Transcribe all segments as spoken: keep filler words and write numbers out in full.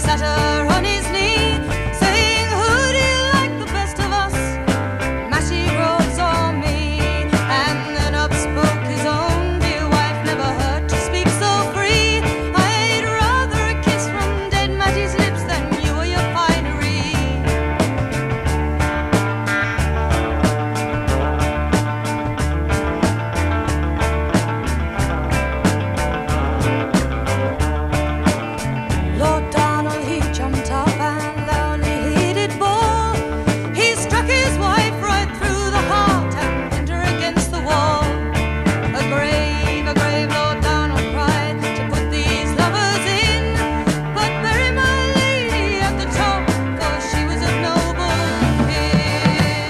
sat her on his knee, saying, who do you like the best of us, Matty Rhodes or me? And then up spoke his own dear wife, never heard to speak so free. I'd rather a kiss from dead Matty's lips than you or your finery. Lord Donald, he jumped up and loudly he did bawl. He struck his wife right through the heart and pinned her against the wall. A grave, a grave, Lord Donald cried, to put these lovers in, but bury my lady at the top, for she was of noble kin.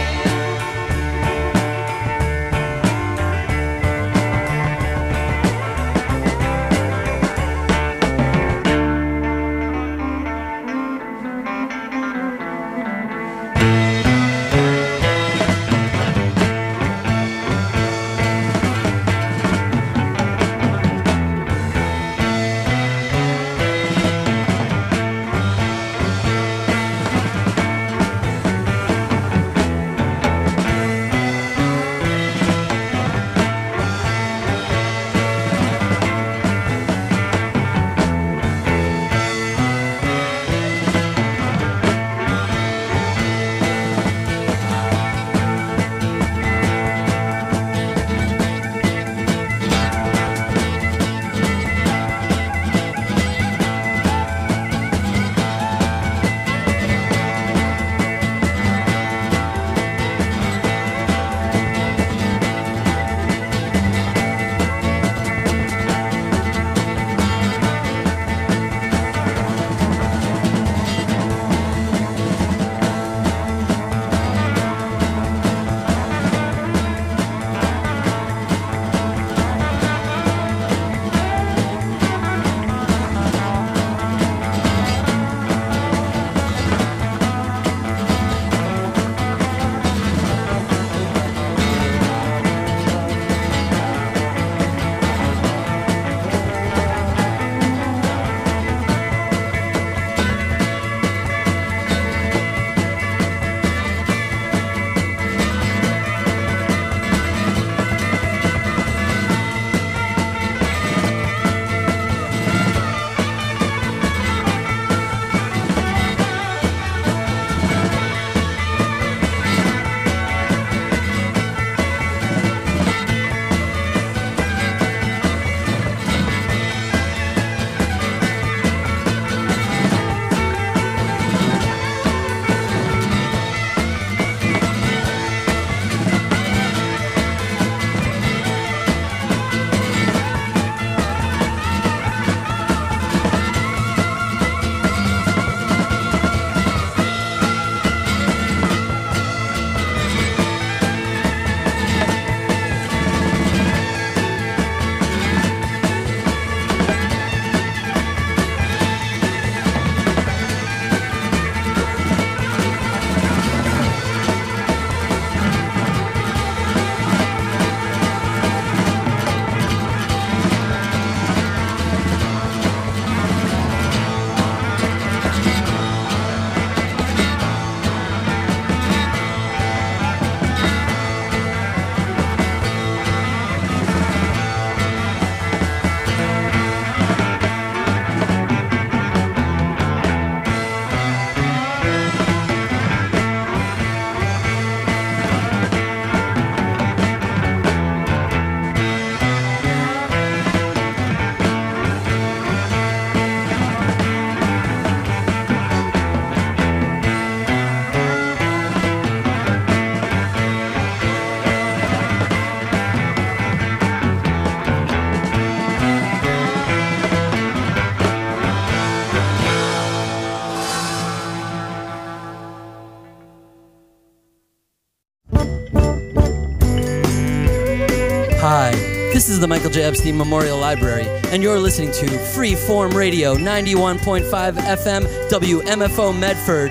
Hi, this is the Michael J. Epstein Memorial Library, and you're listening to Freeform Radio, ninety-one point five F M, W M F O Medford.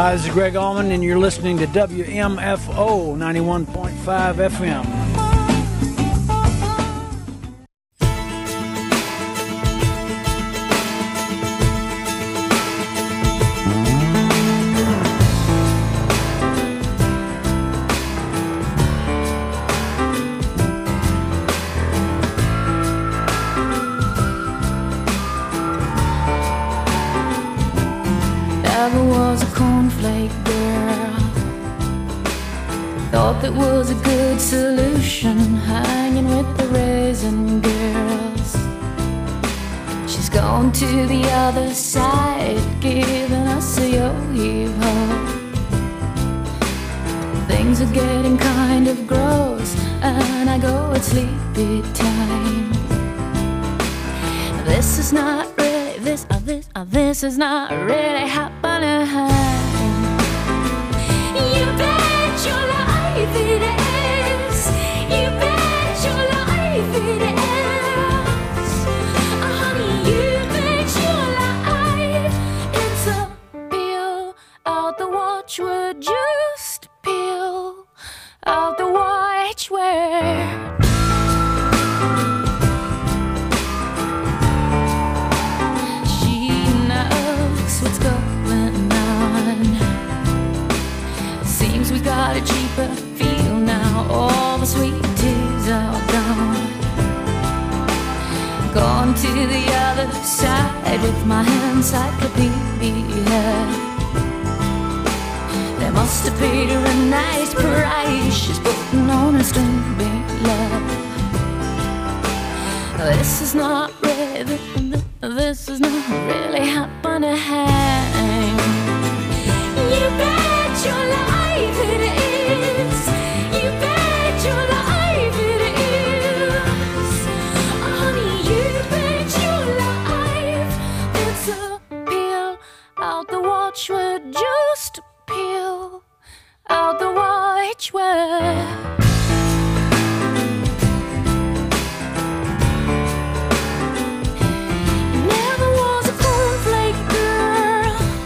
Hi, this is Greg Allman, and you're listening to W M F O ninety-one point five F M. Never was a cornflake girl. Thought that was a good solution, hanging with the raisin girls. She's gone to the other side, giving us a yo-yo. Things are getting kind of gross, and I go, it's sleepy time. This is not really, this, uh, this, uh, this is not really happening. You bet your life it is. You bet your life it is. Oh, honey, you bet your life. It's a peel out the watchword, just peel out the watchword. What's going on? Seems we got a cheaper feel now. All the sweet teas are gone. Gone to the other side with my encyclopedia. They must have paid her a nice price. She's putting on a string love. This is not really, this is not really happening. You bet your life it is. You bet your life it is. Oh, honey, you bet your life. It's a peel out the watchword, just peel out the watchword. Never was a cornflake girl.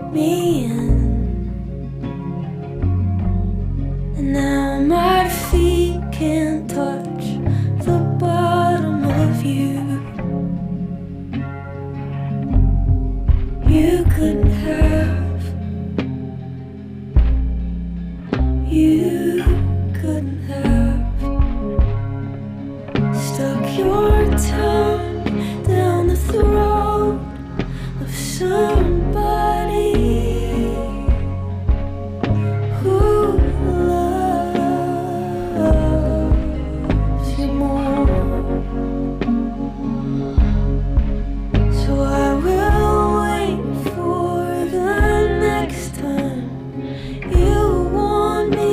me in. And now my feet can't touch the bottom of you. You couldn't have, you couldn't have stuck your tongue down the throat of somebody who loves you more. So I will wait for the next time you want me,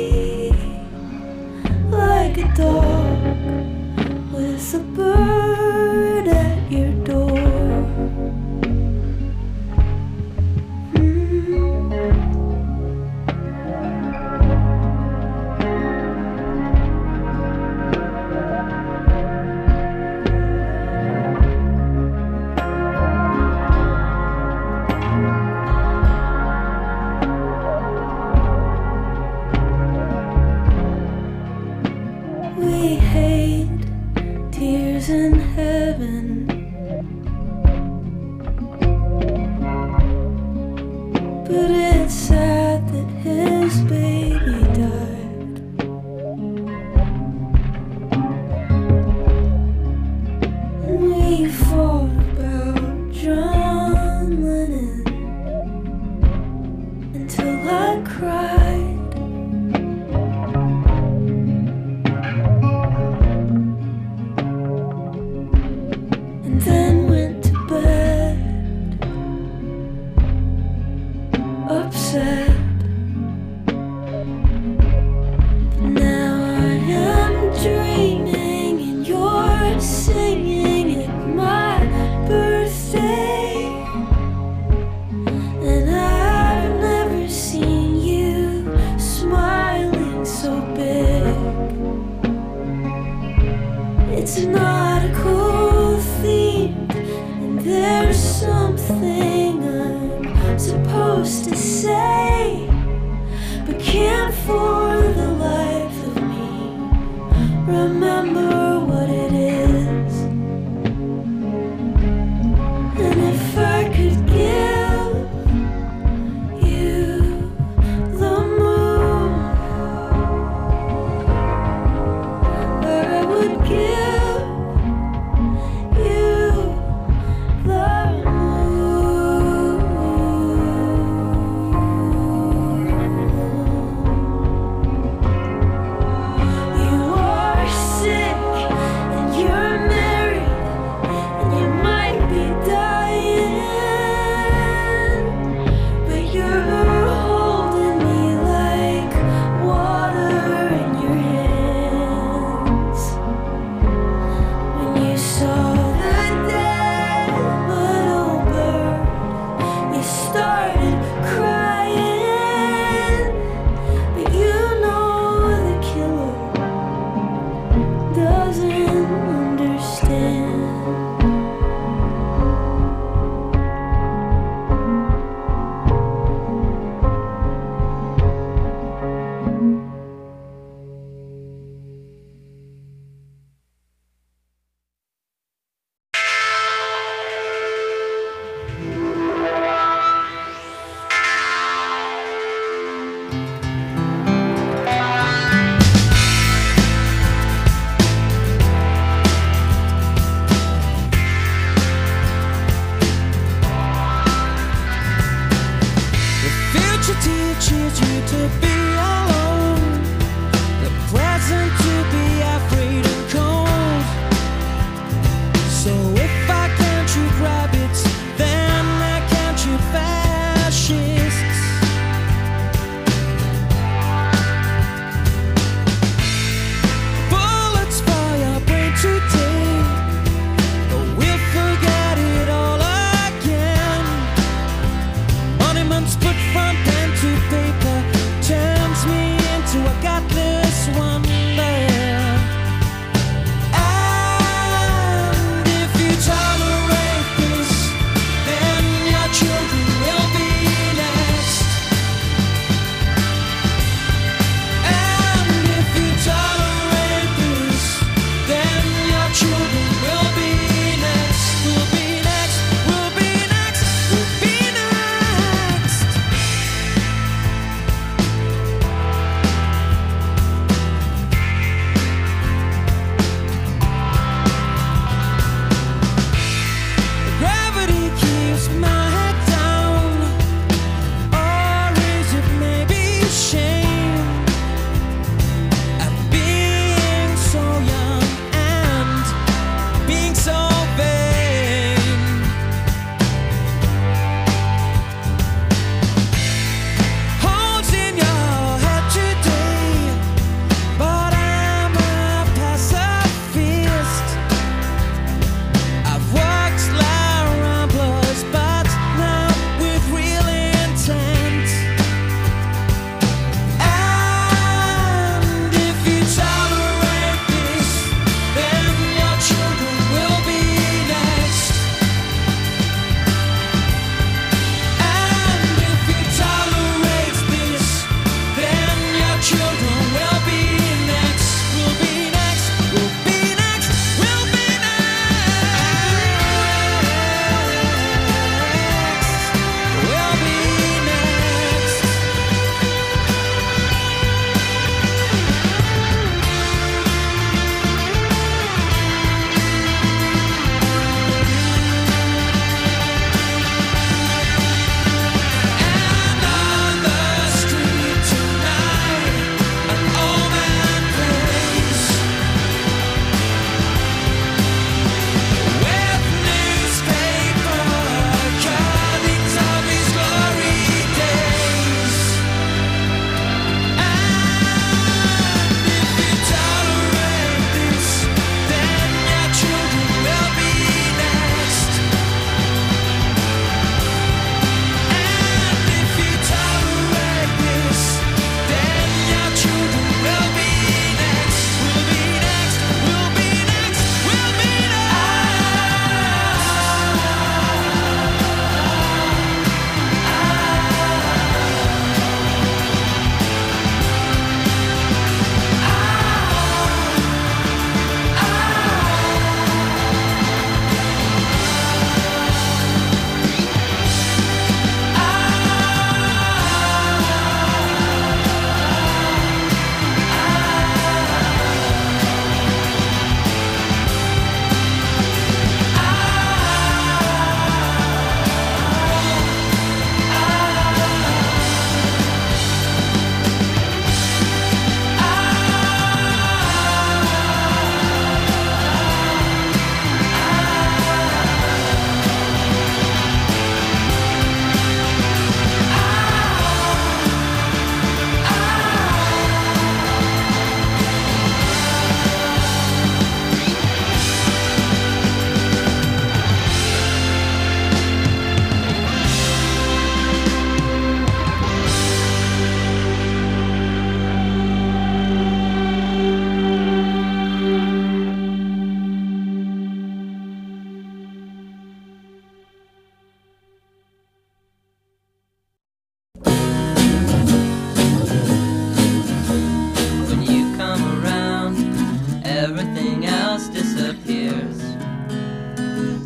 like a dog with a bird at your door. We hate tears in heaven, but it's sad that his baby died. And we fought about John Lennon until I cried. And then went to bed, upset. Now I am dreaming and you're singing at my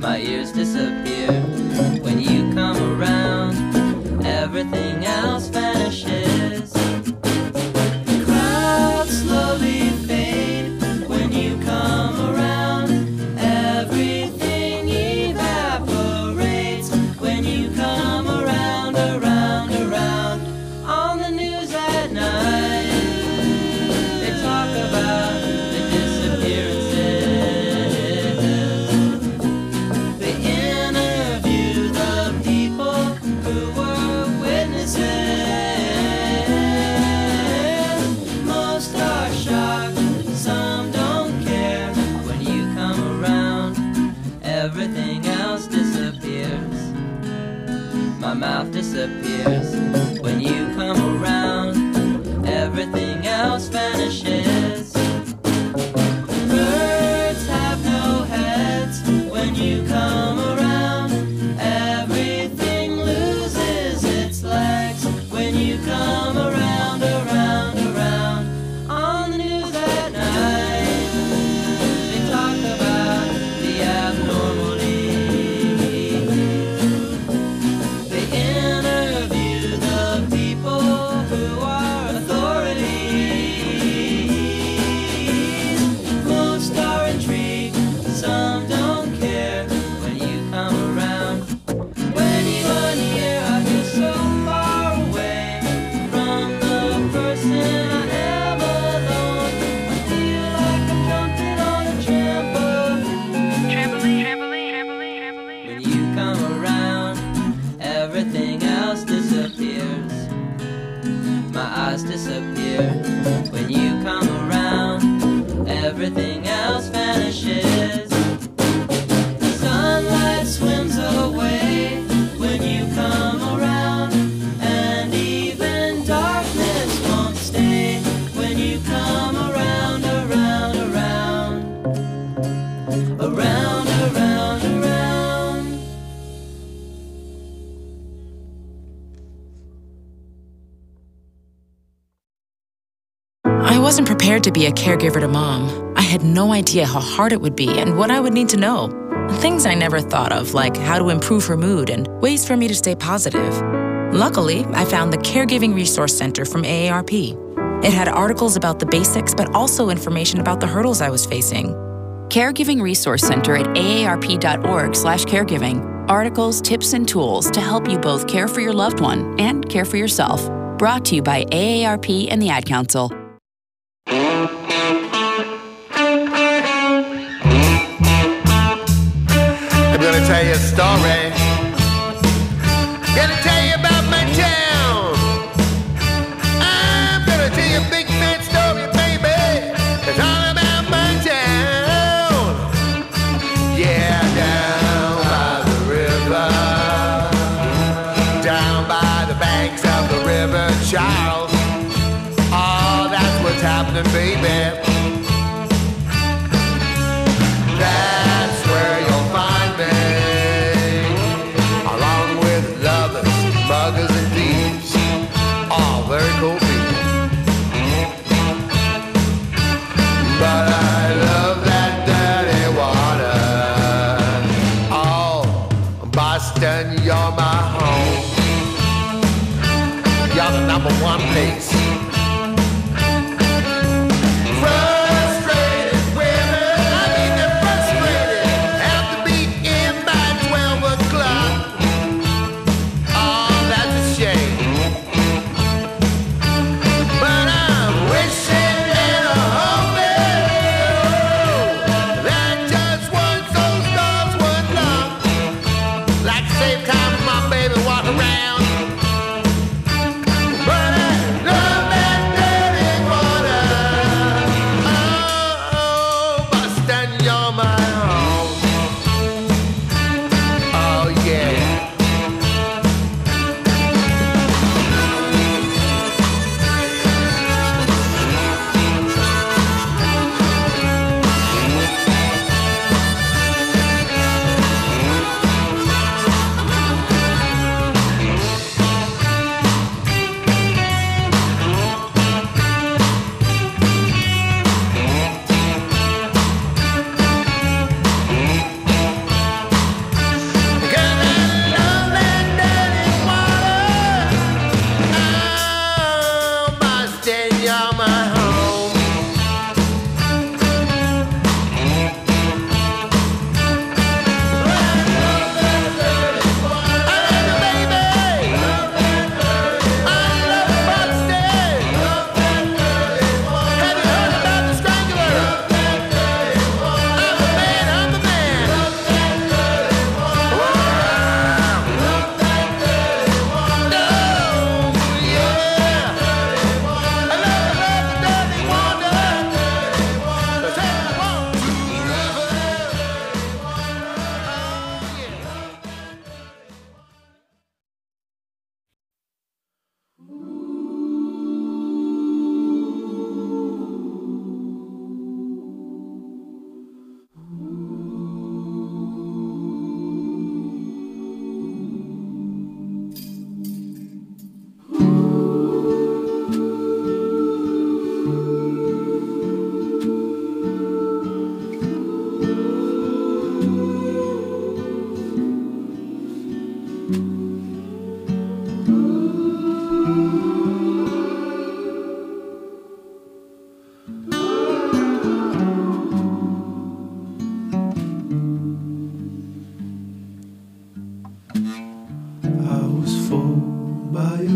my ears disappear. When you come around, everything else vanishes. Crowds slowly fade when you come around. Everything evaporates when you come around, around, around. On the news at night, they talk about the disappearances. They interview the people who were witnesses. Most are shocked, some don't care. When you come around, everything else disappears. My mouth disappears. When you come around, everything else vanishes. Birds have no heads when you come around. Everything loses its legs when you come around, around, around. On the news at night, they talk about the abnormalities. They interview the people who are authorities. Most are intrigued, some don't care. When you come around, when you are near, I feel so far away from the person I am alone. I feel like I'm jumping on a trampoline. Trampoline, trampoline, trampoline, trampoline. When you come around, everything else disappears. My eyes disappear. When you come around, everything else vanishes. Sunlight swims away when you come around, and even darkness won't stay when you come around, around, around, around, around, around. I wasn't prepared to be a caregiver to Mom. I had no idea how hard it would be and what I would need to know. Things I never thought of, like how to improve her mood and ways for me to stay positive. Luckily, I found the Caregiving Resource Center from A A R P. It had articles about the basics, but also information about the hurdles I was facing. Caregiving Resource Center at A A R P dot org slash caregiving. Articles, tips, and tools to help you both care for your loved one and care for yourself. Brought to you by A A R P and the Ad Council. I'm gonna tell you a story. Gonna tell you about my town. I'm gonna tell you a big fat story, baby. It's all about my town. Yeah, down by the river, down by the banks of the river Charles. Oh, that's what's happening, baby. That's where you'll find me, along with lovers, muggers, and thieves. All very cool people. But I love that dirty water. Oh, Boston, you're my home. You're the number one place. Frustrated women, I mean they're frustrated, have to be in by twelve o'clock. Oh, that's a shame. But I'm wishing and a hoping that just once those dogs would knock. Like to save time for my baby walk around. But I love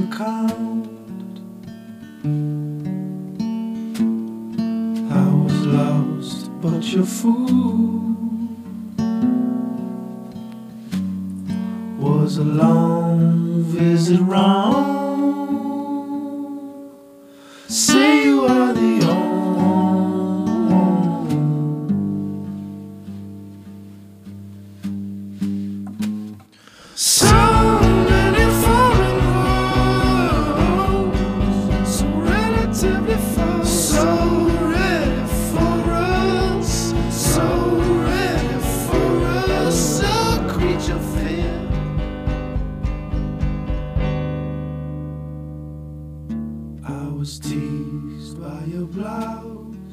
count. I was lost, but your food was a long visit round. Say you are the only. So many foreign roads, so relatively far, so ready for us, so ready for us, so creature fear. I was teased by your blouse,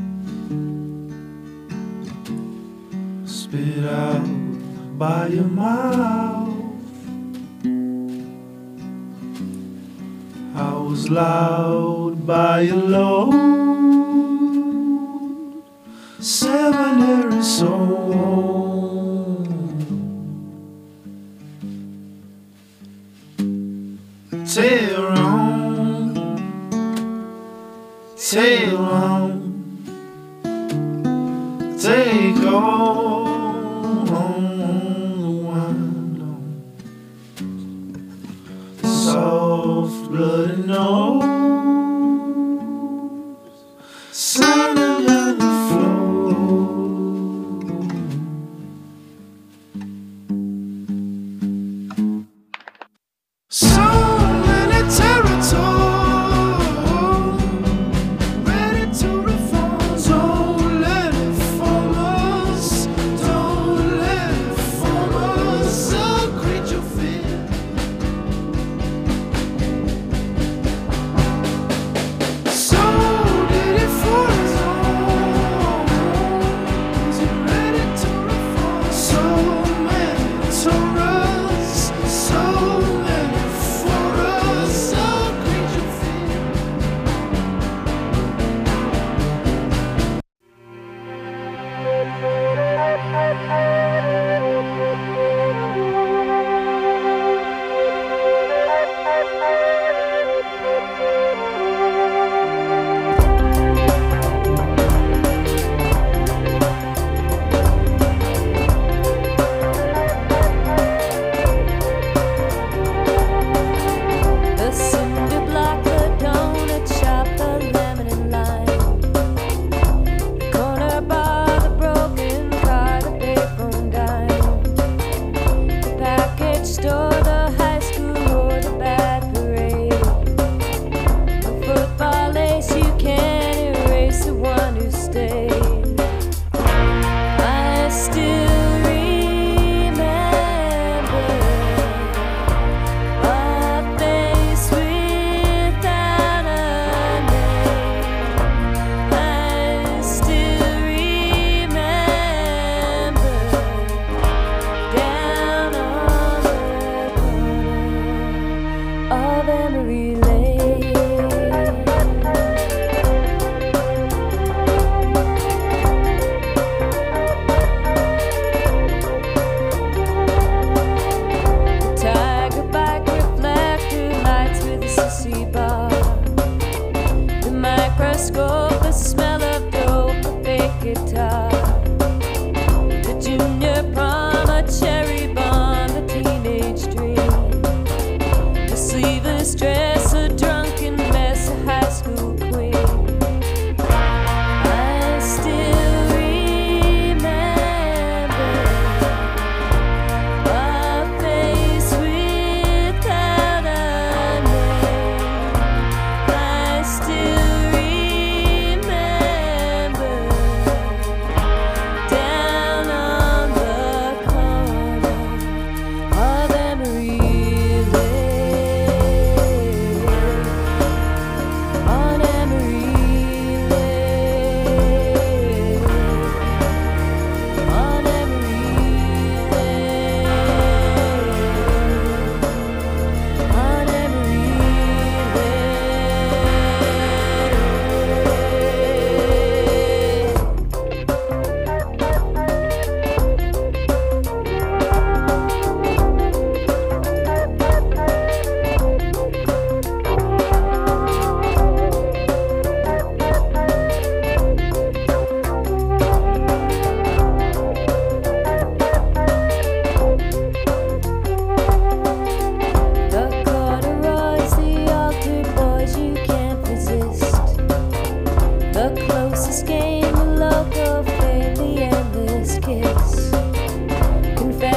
spit out by your mouth. I was loud by your load, seminary soul. Tail on, tail on, take all on the window. Soft bloody nose, sounding like the flow. So many territories ready to reform. Don't let it form us.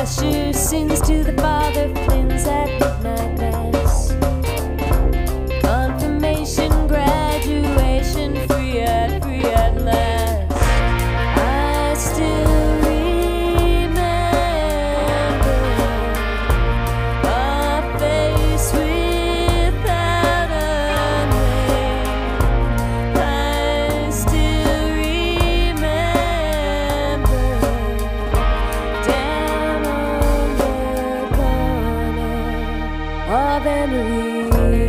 confess your sins to the Father Flynn's at midnight mass. Confirmation, graduation, free at, free at last. I still remember a face without a name. I still remember down on the corner of Emery Lane.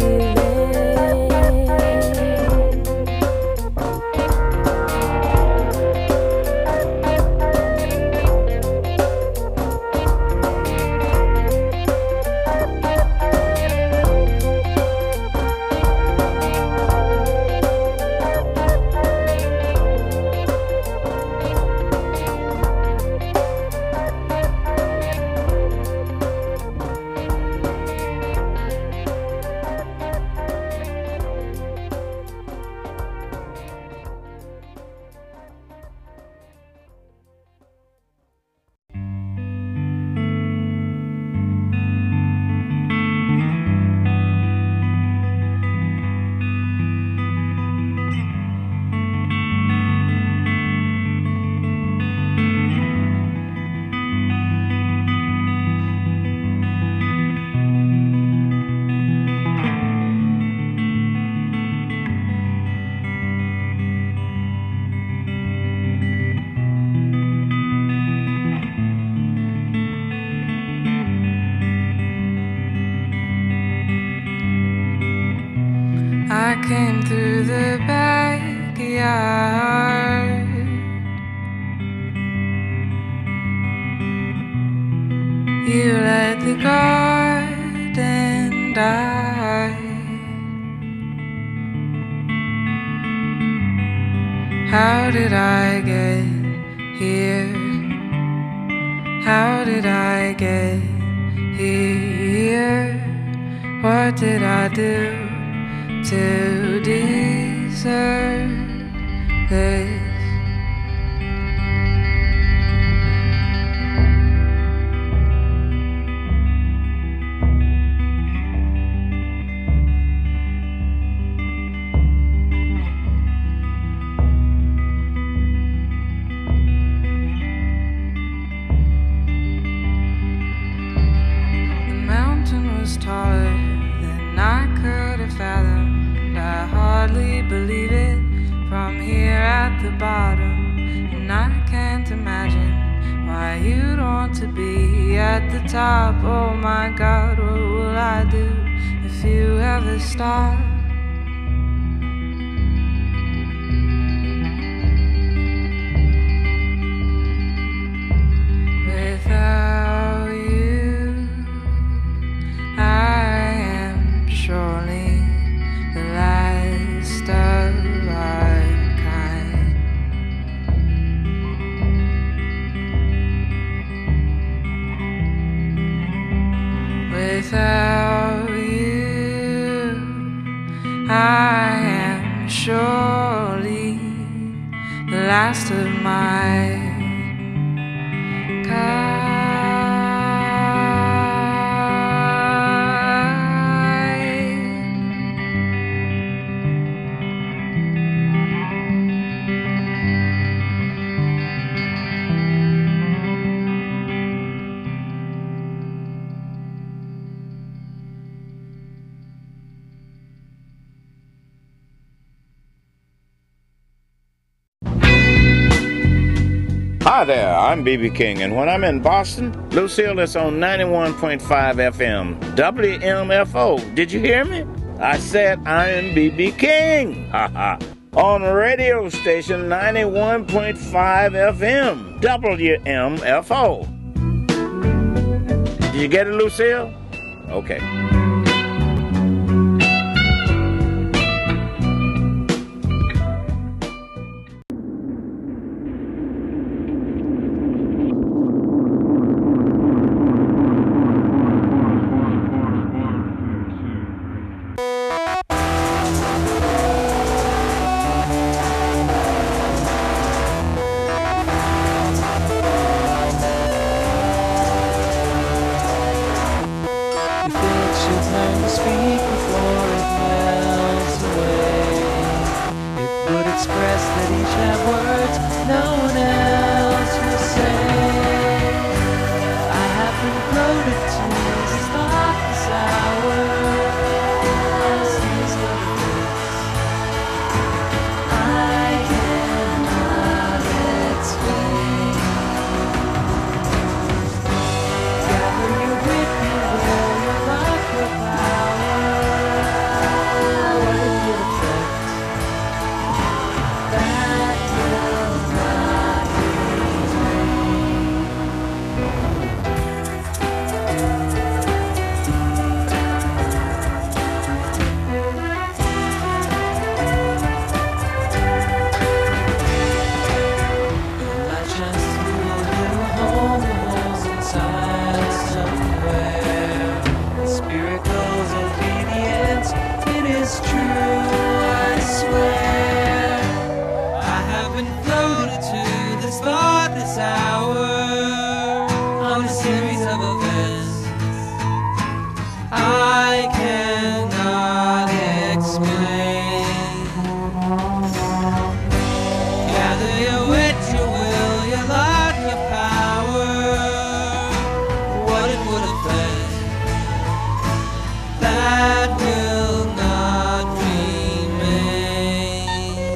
I came through the backyard. You let the garden die. How did I get here? How did I get here? What did I do to deserve this? The mountain was taller than I could have fathomed. I hardly believe it from here at the bottom, and I can't imagine why you'd want to be at the top. Oh my God, what will I do if you ever stop? Without you, I am surely the last of our kind. Without you, I am surely the last of my kind. Hi there, I'm B B King, and when I'm in Boston, Lucille is on ninety-one point five F M, W M F O. Did you hear me? I said I am B B King, haha, on radio station ninety-one point five F M, W M F O. Did you get it, Lucille? Okay. series of events I cannot explain. Gather your wit, your will, your luck, your power. What it would have been that will not remain.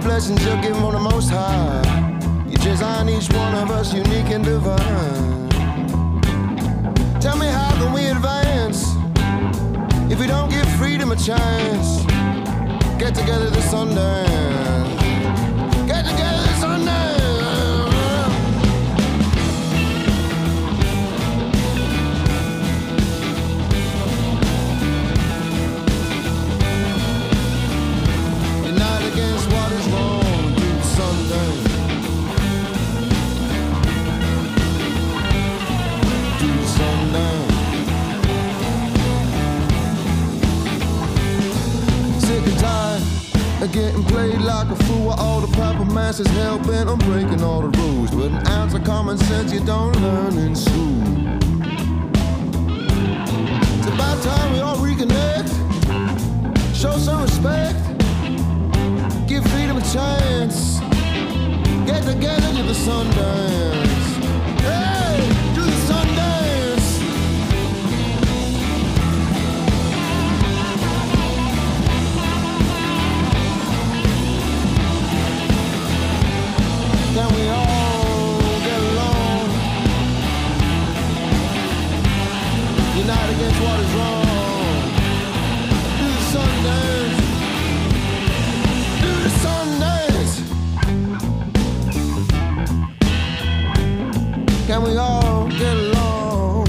blessings you're given from the Most High. You design each one of us unique and divine. Tell me, how can we advance if we don't give freedom a chance? Get together this Sundance. Get together this Sundance. Unite against what is wrong. Do the Sundance. Do the Sundance. Sick and tired of getting played like a fool while all the proper masses hell bent on breaking all the rules. With an ounce of common sense you don't learn in school. It's about time we all reconnect, show some respect, give freedom a chance, get together to the Sundance. Hey, do the Sundance. Can we all get along? Unite against what is wrong. Do the Sundance. Do the Sundance. Can we all get along?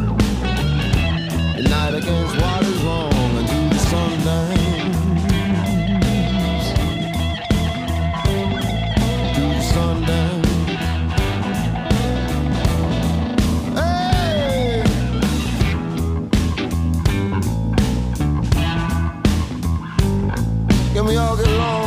Unite against what is wrong and do the Sundance. Do the Sundance. Hey! Can we all get along?